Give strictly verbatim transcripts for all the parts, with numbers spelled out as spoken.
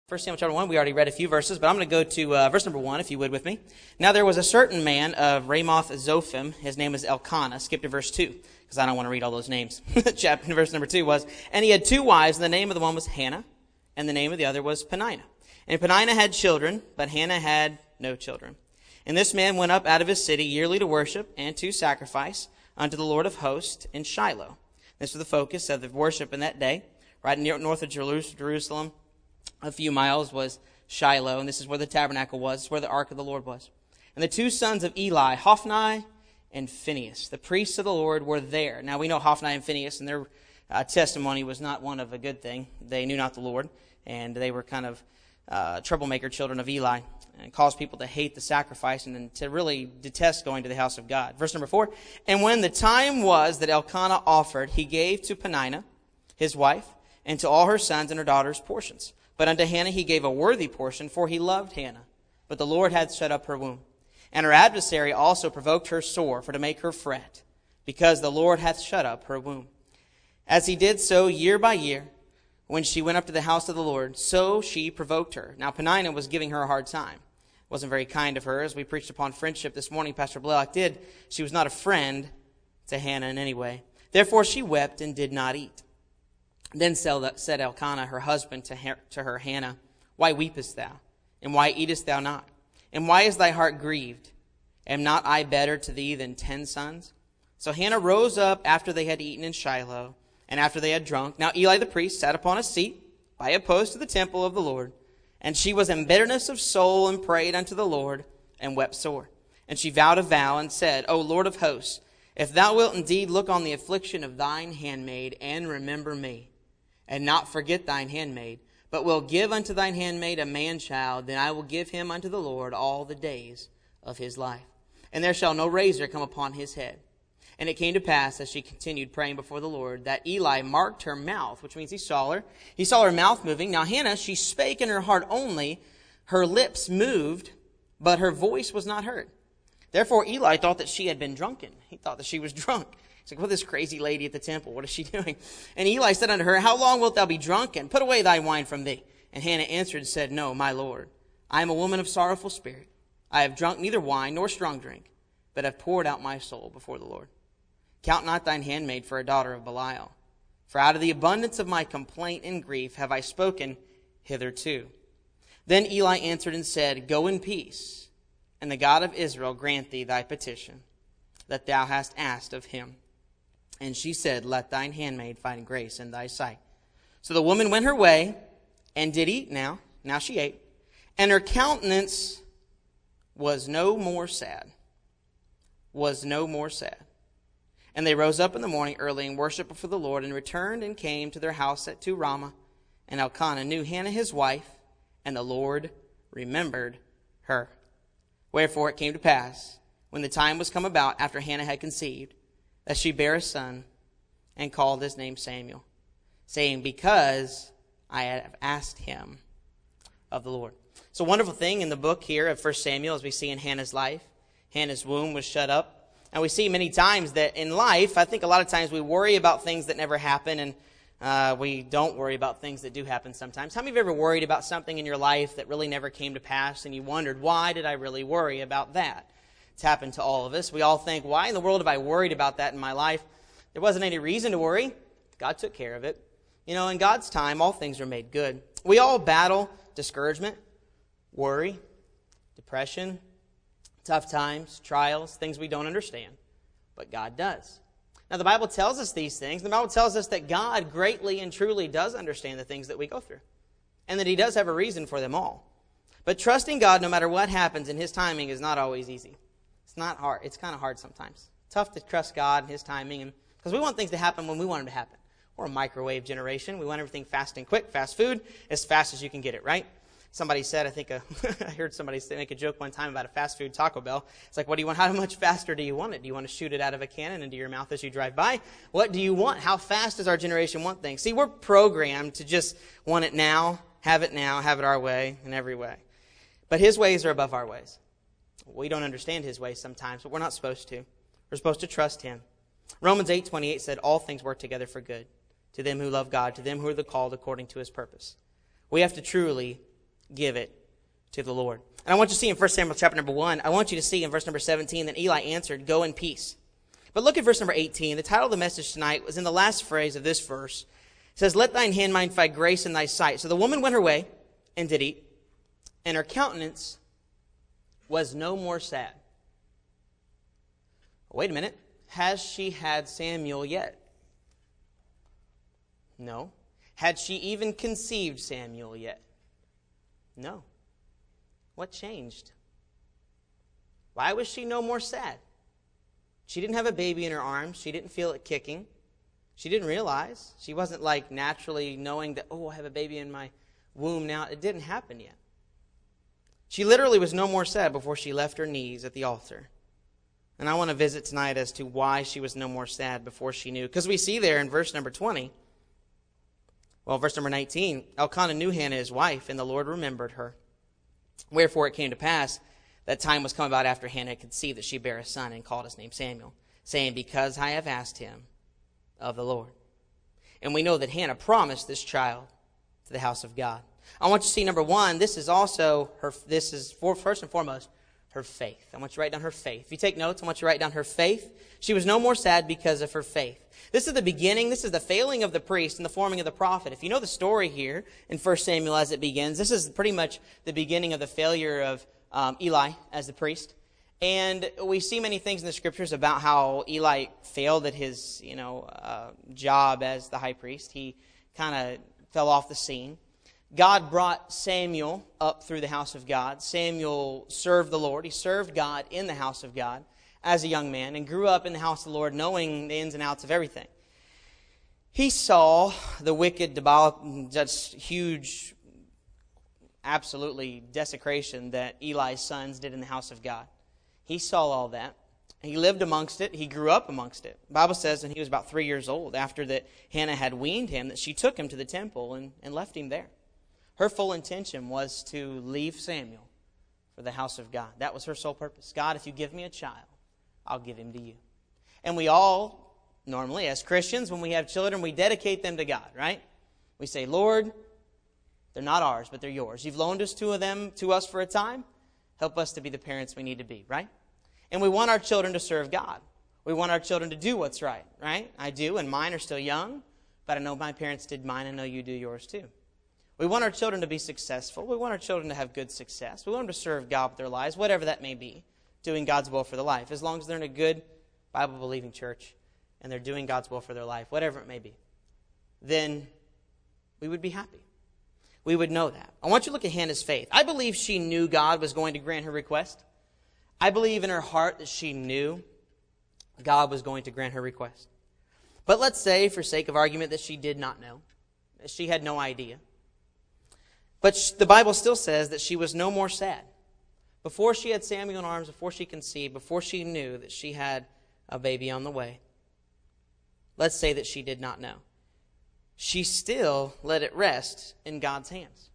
First Samuel chapter one, we already read a few verses, but I'm going to go to uh, verse number one, if you would with me. Now there was a certain man of Ramoth Zophim. His name was Elkanah. Skip to verse two, because I don't want to read all those names. Chapter verse number two was, and he had two wives, and the name of the one was Hannah, and the name of the other was Peninnah. And Peninnah had children, but Hannah had no children. And this man went up out of his city yearly to worship and to sacrifice unto the Lord of hosts in Shiloh. This was the focus of the worship in that day, right near north of Jerusalem. A few miles was Shiloh, and this is where the tabernacle was. This is where the ark of the Lord was. And the two sons of Eli, Hophni and Phinehas, the priests of the Lord, were there. Now we know Hophni and Phinehas, and their uh, testimony was not one of a good thing. They knew not the Lord, and they were kind of uh, troublemaker children of Eli, and caused people to hate the sacrifice and to really detest going to the house of God. Verse number four, and when the time was that Elkanah offered, he gave to Peninnah, his wife, and to all her sons and her daughters portions. But unto Hannah he gave a worthy portion, for he loved Hannah. But the Lord hath shut up her womb. And her adversary also provoked her sore, for to make her fret, because the Lord hath shut up her womb. As he did so year by year, when she went up to the house of the Lord, so she provoked her. Now Peninnah was giving her a hard time. It wasn't very kind of her. As we preached upon friendship this morning, Pastor Blaylock did. She was not a friend to Hannah in any way. Therefore she wept and did not eat. Then said Elkanah, her husband, to her, to her, Hannah, why weepest thou? And why eatest thou not? And why is thy heart grieved? Am not I better to thee than ten sons? So Hannah rose up after they had eaten in Shiloh, and after they had drunk. Now Eli the priest sat upon a seat by a post of the temple of the Lord. And she was in bitterness of soul, and prayed unto the Lord, and wept sore. And she vowed a vow, and said, O Lord of hosts, if thou wilt indeed look on the affliction of thine handmaid, and remember me, and not forget thine handmaid, but will give unto thine handmaid a man-child, then I will give him unto the Lord all the days of his life. And there shall no razor come upon his head. And it came to pass, as she continued praying before the Lord, that Eli marked her mouth, which means he saw her. He saw her mouth moving. Now Hannah, she spake in her heart only. Her lips moved, but her voice was not heard. Therefore Eli thought that she had been drunken. He thought that she was drunk. He's like, well, this crazy lady at the temple, what is she doing? And Eli said unto her, how long wilt thou be drunken? Put away thy wine from thee. And Hannah answered and said, no, my Lord, I am a woman of sorrowful spirit. I have drunk neither wine nor strong drink, but have poured out my soul before the Lord. Count not thine handmaid for a daughter of Belial. For out of the abundance of my complaint and grief have I spoken hitherto. Then Eli answered and said, go in peace, and the God of Israel grant thee thy petition that thou hast asked of him. And she said, let thine handmaid find grace in thy sight. So the woman went her way and did eat now. Now she ate. And her countenance was no more sad. Was no more sad. And they rose up in the morning early and worshipped before the Lord, and returned and came to their house at to Ramah. And Elkanah knew Hannah his wife, and the Lord remembered her. Wherefore it came to pass, when the time was come about after Hannah had conceived, that she bare a son, and called his name Samuel, saying, because I have asked him of the Lord. It's a wonderful thing in the book here of First Samuel, as we see in Hannah's life. Hannah's womb was shut up. And we see many times that in life, I think a lot of times we worry about things that never happen, and uh, we don't worry about things that do happen sometimes. How many of you have ever worried about something in your life that really never came to pass, and you wondered, why did I really worry about that? It's happened to all of us. We all think, why in the world have I worried about that in my life? There wasn't any reason to worry. God took care of it. You know, in God's time, all things are made good. We all battle discouragement, worry, depression, tough times, trials, things we don't understand. But God does. Now, the Bible tells us these things. The Bible tells us that God greatly and truly does understand the things that we go through, and that He does have a reason for them all. But trusting God, no matter what happens in His timing, is not always easy. It's not hard. It's kind of hard sometimes. Tough to trust God and His timing, and because we want things to happen when we want them to happen. We're a microwave generation. We want everything fast and quick, fast food, as fast as you can get it, right? Somebody said, I think, a, I heard somebody say, make a joke one time about a fast food Taco Bell. It's like, what do you want? How much faster do you want it? Do you want to shoot it out of a cannon into your mouth as you drive by? What do you want? How fast does our generation want things? See, we're programmed to just want it now, have it now, have it our way, in every way. But His ways are above our ways. We don't understand His ways sometimes, but we're not supposed to. We're supposed to trust Him. Romans eight twenty-eight said, all things work together for good, to them who love God, to them who are the called according to His purpose. We have to truly give it to the Lord. And I want you to see in First Samuel chapter number one, I want you to see in verse number seventeen that Eli answered, "Go in peace." But look at verse number eighteen. The title of the message tonight was in the last phrase of this verse. It says, "Let thine handmaid find grace in thy sight." So the woman went her way and did eat, and her countenance was no more sad. Wait a minute. Has she had Samuel yet? No. Had she even conceived Samuel yet? No. What changed? Why was she no more sad? She didn't have a baby in her arms. She didn't feel it kicking. She didn't realize. She wasn't like naturally knowing that, oh, I have a baby in my womb now. It didn't happen yet. She literally was no more sad before she left her knees at the altar. And I want to visit tonight as to why she was no more sad before she knew. Because we see there in verse number twenty, well, verse number nineteen, Elkanah knew Hannah his wife, and the Lord remembered her. Wherefore it came to pass that time was come about after Hannah had conceived that she bare a son and called his name Samuel, saying, "Because I have asked him of the Lord." And we know that Hannah promised this child to the house of God. I want you to see, number one, this is also her, this is for, first and foremost, her faith. I want you to write down her faith. If you take notes, I want you to write down her faith. She was no more sad because of her faith. This is the beginning. This is the failing of the priest and the forming of the prophet. If you know the story here in First Samuel as it begins, this is pretty much the beginning of the failure of um, Eli as the priest. And we see many things in the scriptures about how Eli failed at his, you know, uh, job as the high priest. He kind of fell off the scene. God brought Samuel up through the house of God. Samuel served the Lord. He served God in the house of God as a young man and grew up in the house of the Lord knowing the ins and outs of everything. He saw the wicked, just huge, absolutely desecration that Eli's sons did in the house of God. He saw all that. He lived amongst it. He grew up amongst it. The Bible says when he was about three years old, after that Hannah had weaned him, that she took him to the temple and, and left him there. Her full intention was to leave Samuel for the house of God. That was her sole purpose. God, if you give me a child, I'll give him to you. And we all, normally as Christians, when we have children, we dedicate them to God, right? We say, Lord, they're not ours, but they're yours. You've loaned us two of them to us for a time. Help us to be the parents we need to be, right? And we want our children to serve God. We want our children to do what's right, right? I do, and mine are still young, but I know my parents did mine. I know you do yours too. We want our children to be successful. We want our children to have good success. We want them to serve God with their lives, whatever that may be, doing God's will for their life, as long as they're in a good Bible-believing church and they're doing God's will for their life, whatever it may be. Then we would be happy. We would know that. I want you to look at Hannah's faith. I believe she knew God was going to grant her request. I believe in her heart that she knew God was going to grant her request. But let's say, for sake of argument, that she did not know, that she had no idea. But the Bible still says that she was no more sad. Before she had Samuel in arms, before she conceived, before she knew that she had a baby on the way, let's say that she did not know. She still let it rest in God's hands.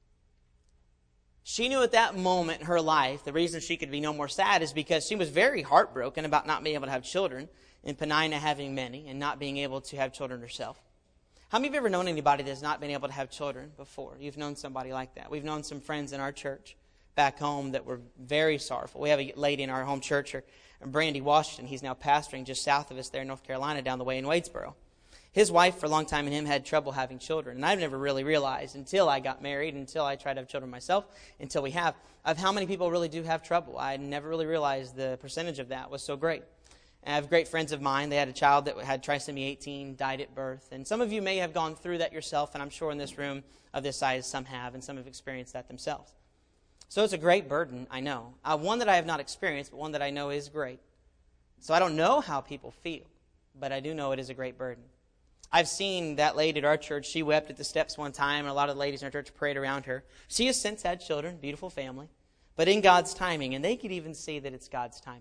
She knew at that moment in her life, the reason she could be no more sad is because she was very heartbroken about not being able to have children, and Peninnah having many, and not being able to have children herself. How many of you have ever known anybody that's not been able to have children before? You've known somebody like that. We've known some friends in our church back home that were very sorrowful. We have a lady in our home church, her, Brandy Washington. He's now pastoring just south of us there in North Carolina, down the way in Wadesboro. His wife, for a long time, and him had trouble having children. And I've never really realized until I got married, until I tried to have children myself, until we have, of how many people really do have trouble. I never really realized the percentage of that was so great. And I have great friends of mine. They had a child that had trisomy eighteen, died at birth. And some of you may have gone through that yourself, and I'm sure in this room of this size some have, and some have experienced that themselves. So it's a great burden, I know. Uh, one that I have not experienced, but one that I know is great. So I don't know how people feel, but I do know it is a great burden. I've seen that lady at our church. She wept at the steps one time, and a lot of the ladies in our church prayed around her. She has since had children, beautiful family, but in God's timing, and they could even see that it's God's timing.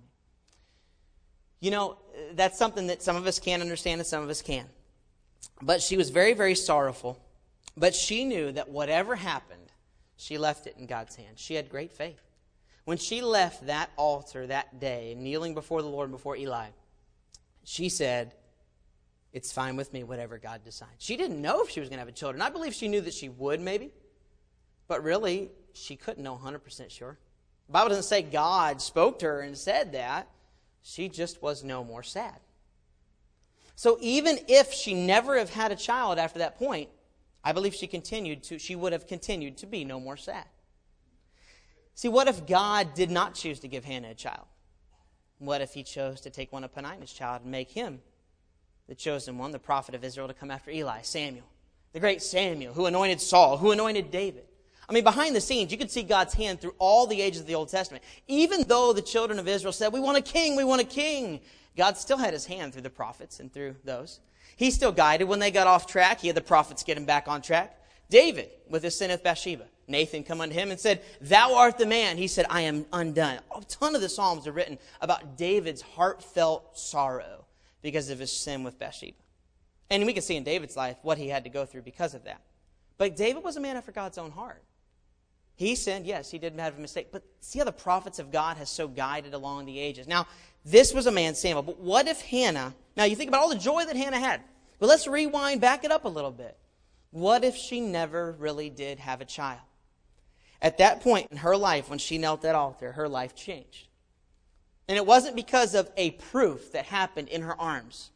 You know, that's something that some of us can't understand and some of us can. But she was very, very sorrowful, but she knew that whatever happened, she left it in God's hands. She had great faith. When she left that altar that day, kneeling before the Lord, before Eli, she said, it's fine with me, whatever God decides. She didn't know if she was going to have a children. I believe she knew that she would, maybe. But really, she couldn't know one hundred percent sure. The Bible doesn't say God spoke to her and said that. She just was no more sad. So even if she never have had a child after that point, I believe she continued to, she would have continued to be no more sad. See, what if God did not choose to give Hannah a child? What if He chose to take one of Peninnah's child and make him the chosen one, the prophet of Israel, to come after Eli, Samuel, the great Samuel, who anointed Saul, who anointed David? I mean, behind the scenes, you could see God's hand through all the ages of the Old Testament. Even though the children of Israel said, we want a king, we want a king, God still had His hand through the prophets and through those. He still guided. When they got off track, He had the prophets get him back on track. David, with his sin with Bathsheba, Nathan come unto him and said, thou art the man. He said, I am undone. A ton of the Psalms are written about David's heartfelt sorrow because of his sin with Bathsheba. And we can see in David's life what he had to go through because of that. But David was a man after God's own heart. He sinned, yes, he did have a mistake. But see how the prophets of God has so guided along the ages. Now, this was a man, Samuel. But what if Hannah, now you think about all the joy that Hannah had. But let's rewind, back it up a little bit. What if she never really did have a child? At that point in her life, when she knelt at that altar, her life changed. And it wasn't because of a proof that happened in her arms.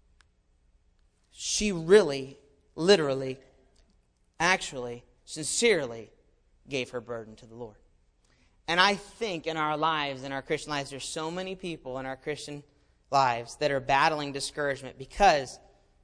She really, literally, actually, sincerely gave her burden to the Lord. And I think in our lives, in our Christian lives, there's so many people in our Christian lives that are battling discouragement because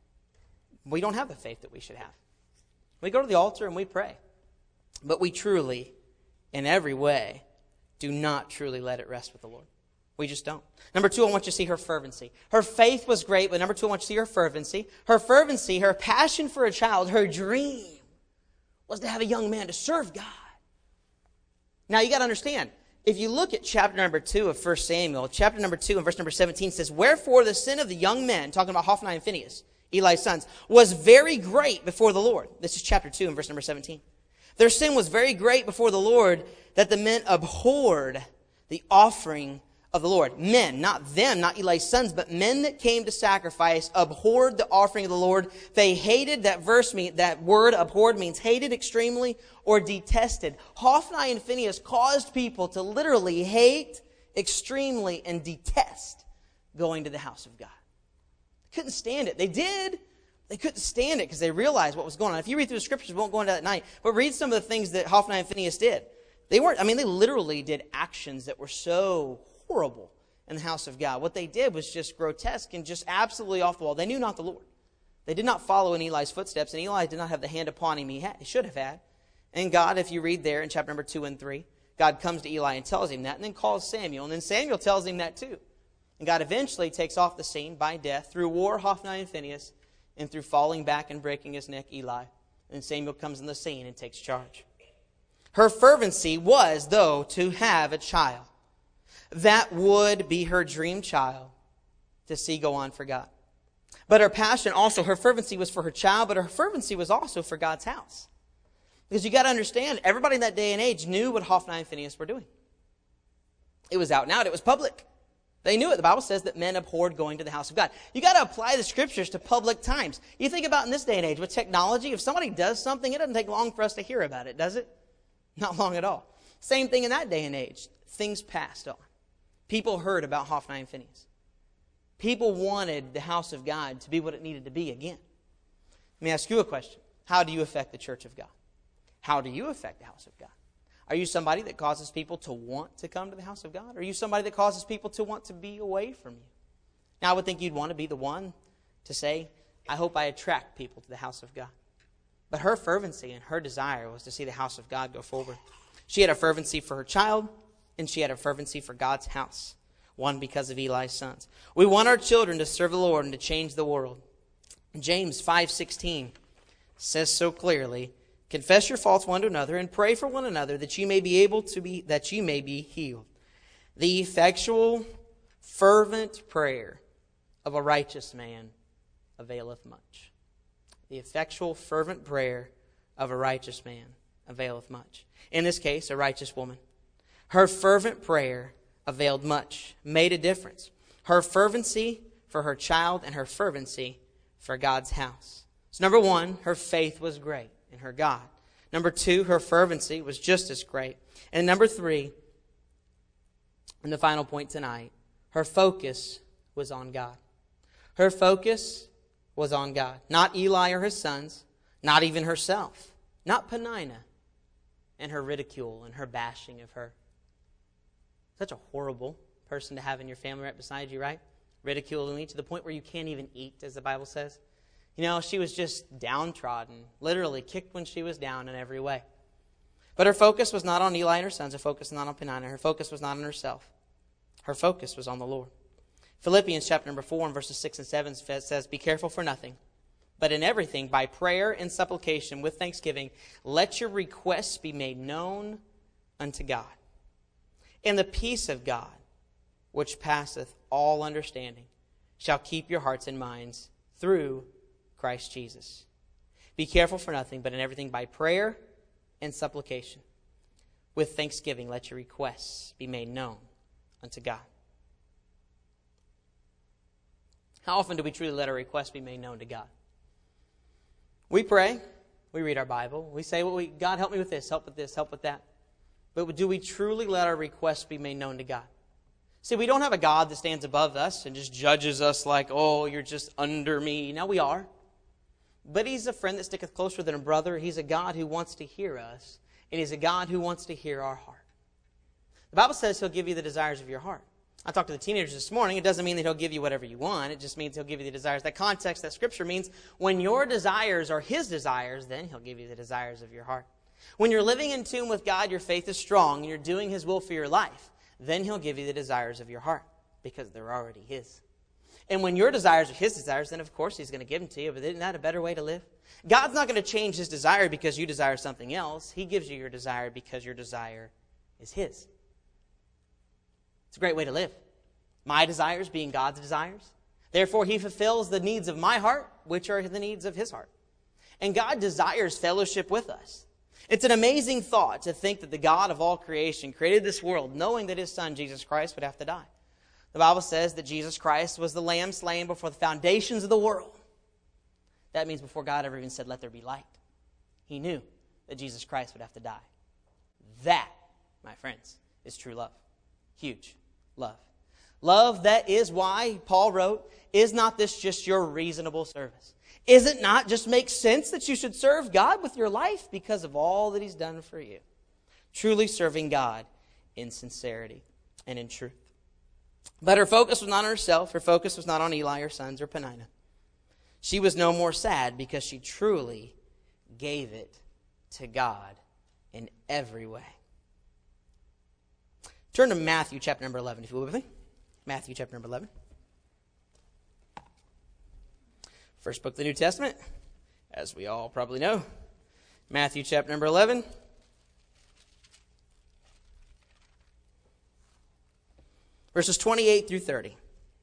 we don't have the faith that we should have. We go to the altar and we pray. But we truly, in every way, do not truly let it rest with the Lord. We just don't. Number two, I want you to see her fervency. Her faith was great, but number two, I want you to see her fervency. Her fervency, her passion for a child, her dream was to have a young man to serve God. Now, you got to understand, if you look at chapter number two of First Samuel, chapter number two and verse number seventeen says, wherefore the sin of the young men, talking about Hophni and Phinehas, Eli's sons, was very great before the Lord. This is chapter two and verse number seventeen. Their sin was very great before the Lord that the men abhorred the offering of the Lord. Men, not them, not Eli's sons, but men that came to sacrifice abhorred the offering of the Lord. They hated, that verse, mean, that word abhorred means hated extremely or detested. Hophni and Phinehas caused people to literally hate extremely and detest going to the house of God. They couldn't stand it. They did. They couldn't stand it because they realized what was going on. If you read through the scriptures, we won't go into that tonight, but read some of the things that Hophni and Phinehas did. They weren't, I mean, they literally did actions that were so horrible in the house of God. What they did was just grotesque and just absolutely off the wall. They knew not the Lord. They did not follow in Eli's footsteps, and Eli did not have the hand upon him he, had, he should have had. And God, if you read there in chapter number two and three, God comes to Eli and tells him that, and then calls Samuel, and then Samuel tells him that too. And God eventually takes off the scene by death through war, Hophni and Phinehas, and through falling back and breaking his neck, Eli. And Samuel comes on the scene and takes charge. Her fervency was, though, to have a child. That would be her dream child to see go on for God. But her passion also, her fervency was for her child, but her fervency was also for God's house. Because you got to understand, everybody in that day and age knew what Hophni and Phinehas were doing. It was out and out. It was public. They knew it. The Bible says that men abhorred going to the house of God. You got to apply the scriptures to public times. You think about in this day and age with technology, if somebody does something, it doesn't take long for us to hear about it, does it? Not long at all. Same thing in that day and age. Things passed on. People heard about Hophni and Phinehas. People wanted the house of God to be what it needed to be again. Let me ask you a question. How do you affect the church of God? How do you affect the house of God? Are you somebody that causes people to want to come to the house of God? Or are you somebody that causes people to want to be away from you? Now, I would think you'd want to be the one to say, I hope I attract people to the house of God. But her fervency and her desire was to see the house of God go forward. She had a fervency for her child, and she had a fervency for God's house. One because of Eli's sons. We want our children to serve the Lord and to change the world. James five sixteen says so clearly, confess your faults one to another and pray for one another that you may be able to be, that you may be healed. The effectual, fervent prayer of a righteous man availeth much. The effectual, fervent prayer of a righteous man availeth much. In this case, a righteous woman. Her fervent prayer availed much, made a difference. Her fervency for her child and her fervency for God's house. So number one, her faith was great in her God. Number two, her fervency was just as great. And number three, and the final point tonight, her focus was on God. Her focus was on God. Not Eli or his sons, not even herself, not Peninnah and her ridicule and her bashing of her. Such a horrible person to have in your family right beside you, right? Ridiculing you to the point where you can't even eat, as the Bible says. You know, she was just downtrodden, literally kicked when she was down in every way. But her focus was not on Eli and her sons. Her focus was not on Peninnah. Her focus was not on herself. Her focus was on the Lord. Philippians chapter number four and verses six and seven says, "Be careful for nothing, but in everything, by prayer and supplication with thanksgiving, let your requests be made known unto God. And the peace of God, which passeth all understanding, shall keep your hearts and minds through Christ Jesus. Be careful for nothing, but in everything by prayer and supplication. With thanksgiving, let your requests be made known unto God." How often do we truly let our requests be made known to God? We pray, we read our Bible, we say, well, we, God, help me with this, help with this, help with that. But do we truly let our requests be made known to God? See, we don't have a God that stands above us and just judges us like, oh, you're just under me. Now we are. But He's a friend that sticketh closer than a brother. He's a God who wants to hear us, and He's a God who wants to hear our heart. The Bible says He'll give you the desires of your heart. I talked to the teenagers this morning. It doesn't mean that He'll give you whatever you want. It just means He'll give you the desires. That context, that Scripture means when your desires are His desires, then He'll give you the desires of your heart. When you're living in tune with God, your faith is strong, and you're doing His will for your life, then He'll give you the desires of your heart because they're already His. And when your desires are His desires, then of course He's going to give them to you. But isn't that a better way to live? God's not going to change His desire because you desire something else. He gives you your desire because your desire is His. It's a great way to live. My desires being God's desires. Therefore, He fulfills the needs of my heart, which are the needs of His heart. And God desires fellowship with us. It's an amazing thought to think that the God of all creation created this world knowing that His Son, Jesus Christ, would have to die. The Bible says that Jesus Christ was the Lamb slain before the foundations of the world. That means before God ever even said, let there be light. He knew that Jesus Christ would have to die. That, my friends, is true love. Huge love. Love, that is why Paul wrote, is not this just your reasonable service? Is it not just makes sense that you should serve God with your life because of all that He's done for you? Truly serving God in sincerity and in truth. But her focus was not on herself. Her focus was not on Eli, her sons, or Peninnah. She was no more sad because she truly gave it to God in every way. Turn to Matthew chapter number eleven, if you will, with me. Matthew chapter number eleven. First book of the New Testament, as we all probably know. Matthew chapter number eleven. Verses twenty-eight through thirty.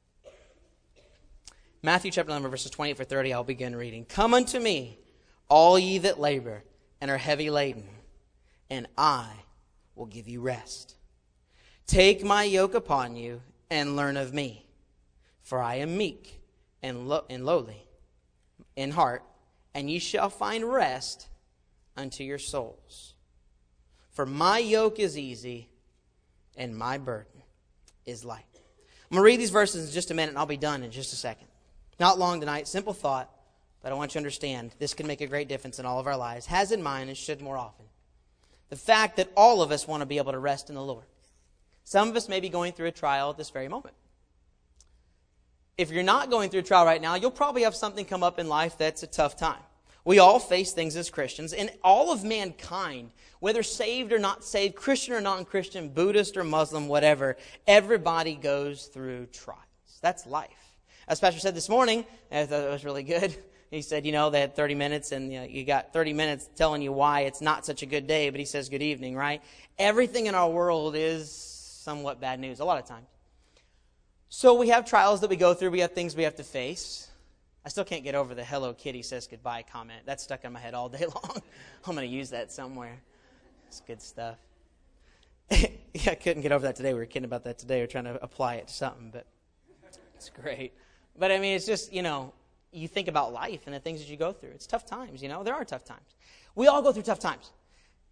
Matthew chapter eleven, verses twenty-eight through thirty, I'll begin reading. Come unto me, all ye that labor and are heavy laden, and I will give you rest. Take my yoke upon you, and learn of me. For I am meek and, lo- and lowly in heart, and ye shall find rest unto your souls. For my yoke is easy, and my burden is light. I'm going to read these verses in just a minute, and I'll be done in just a second. Not long tonight, simple thought, but I want you to understand this can make a great difference in all of our lives. Has in mind and should more often. The fact that all of us want to be able to rest in the Lord. Some of us may be going through a trial at this very moment. If you're not going through a trial right now, you'll probably have something come up in life that's a tough time. We all face things as Christians, and all of mankind, whether saved or not saved, Christian or non-Christian, Buddhist or Muslim, whatever, everybody goes through trials. That's life. As Pastor said this morning, I thought it was really good. He said, you know, they had thirty minutes, and you know, you got thirty minutes telling you why it's not such a good day, but he says good evening, right? Everything in our world is somewhat bad news, a lot of times. So we have trials that we go through. We have things we have to face. I still can't get over the Hello Kitty says goodbye comment. That's stuck in my head all day long. I'm going to use that somewhere. It's good stuff. Yeah, I couldn't get over that today. We were kidding about that today. We were trying to apply it to something, but it's great. But I mean, it's just, you know, you think about life and the things that you go through. It's tough times, you know. There are tough times. We all go through tough times.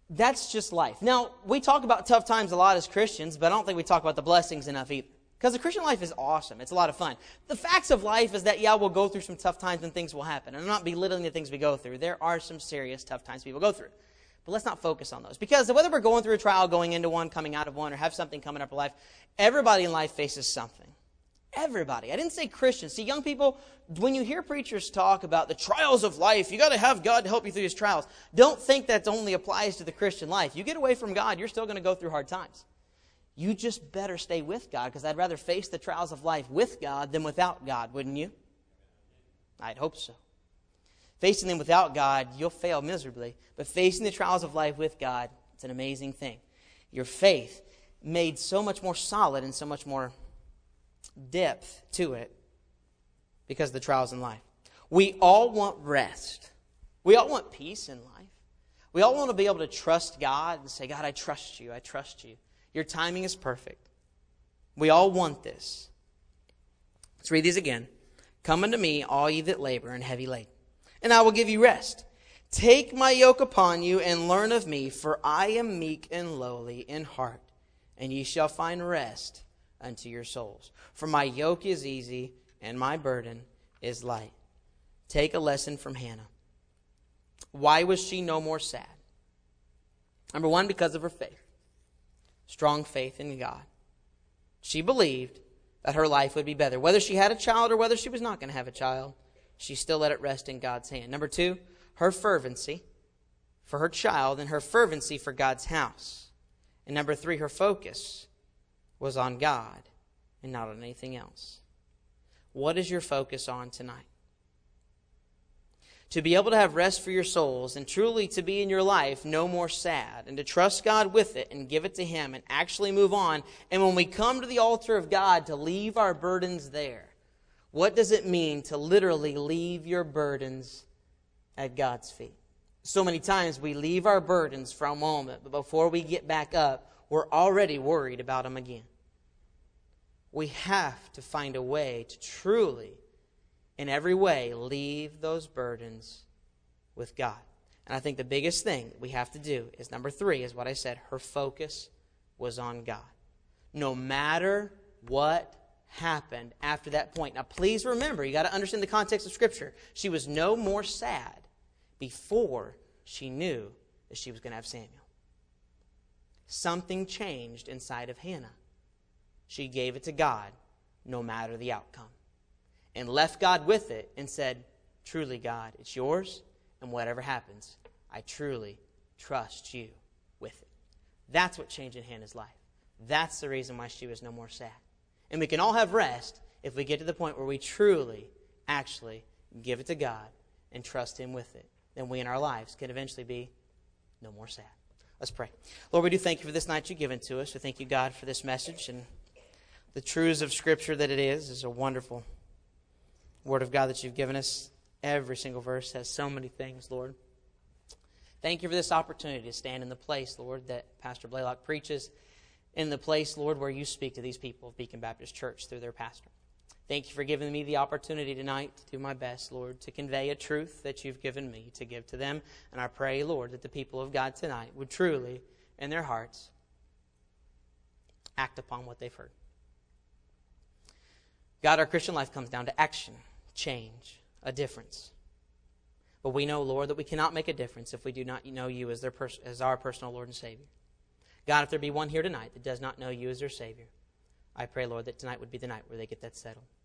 that's just life. Now, we talk about tough times a lot as Christians, but I don't think we talk about the blessings enough either. Because the Christian life is awesome. It's a lot of fun. The facts of life is that, yeah, we'll go through some tough times and things will happen. And I'm not belittling the things we go through. There are some serious tough times people go through. But let's not focus on those. Because whether we're going through a trial, going into one, coming out of one, or have something coming up in life, everybody in life faces something. Everybody. I didn't say Christians. See, young people, when you hear preachers talk about the trials of life, you got to have God to help you through these trials. Don't think that only applies to the Christian life. You get away from God, you're still going to go through hard times. You just better stay with God, because I'd rather face the trials of life with God than without God, wouldn't you? I'd hope so. Facing them without God, you'll fail miserably. But facing the trials of life with God, it's an amazing thing. Your faith made so much more solid and so much more depth to it because of the trials in life. We all want rest. We all want peace in life. We all want to be able to trust God and say, God, I trust you. I trust you. Your timing is perfect. We all want this. Let's read these again. Come unto me, all ye that labor and heavy laden, and I will give you rest. Take my yoke upon you and learn of me, for I am meek and lowly in heart, and ye shall find rest unto your souls. For my yoke is easy and my burden is light. Take a lesson from Hannah. Why was she no more sad? Number one, because of her faith. Strong faith in God. She believed that her life would be better. Whether she had a child or whether she was not going to have a child, she still let it rest in God's hand. Number two, her fervency for her child and her fervency for God's house. And number three, her focus was on God and not on anything else. What is your focus on tonight? To be able to have rest for your souls and truly to be in your life no more sad, and to trust God with it and give it to Him and actually move on. And when we come to the altar of God, to leave our burdens there. What does it mean to literally leave your burdens at God's feet? So many times we leave our burdens for a moment, but before we get back up, we're already worried about them again. We have to find a way to truly, in every way, leave those burdens with God. And I think the biggest thing we have to do is, number three, is what I said, her focus was on God. No matter what happened after that point. Now, please remember, you got to understand the context of Scripture. She was no more sad before she knew that she was going to have Samuel. Something changed inside of Hannah. She gave it to God no matter the outcome, and left God with it and said, truly, God, it's yours, and whatever happens, I truly trust you with it. That's what changed in Hannah's life. That's the reason why she was no more sad. And we can all have rest if we get to the point where we truly, actually give it to God and trust Him with it. Then we in our lives can eventually be no more sad. Let's pray. Lord, we do thank you for this night you've given to us. We thank you, God, for this message and the truths of Scripture that it is. Is a wonderful Word of God that you've given us. Every single verse has so many things, Lord. Thank you for this opportunity to stand in the place, Lord, that Pastor Blaylock preaches, in the place, Lord, where you speak to these people of Beacon Baptist Church through their pastor. Thank you for giving me the opportunity tonight to do my best, Lord, to convey a truth that you've given me to give to them. And I pray, Lord, that the people of God tonight would truly, in their hearts, act upon what they've heard. God, our Christian life comes down to action, change, a difference. But we know, Lord, that we cannot make a difference if we do not know you as, their pers- as our personal Lord and Savior. God, if there be one here tonight that does not know you as their Savior, I pray, Lord, that tonight would be the night where they get that settled.